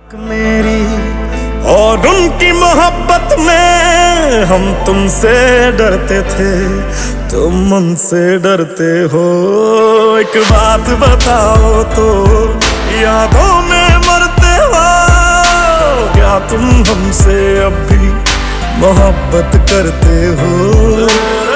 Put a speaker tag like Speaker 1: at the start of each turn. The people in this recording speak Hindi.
Speaker 1: मेरी और उनकी मोहब्बत में हम तुमसे डरते थे, तुम उनसे डरते हो। एक बात बताओ तो यादों में मरते हो, क्या तुम हमसे अब भी मोहब्बत करते हो?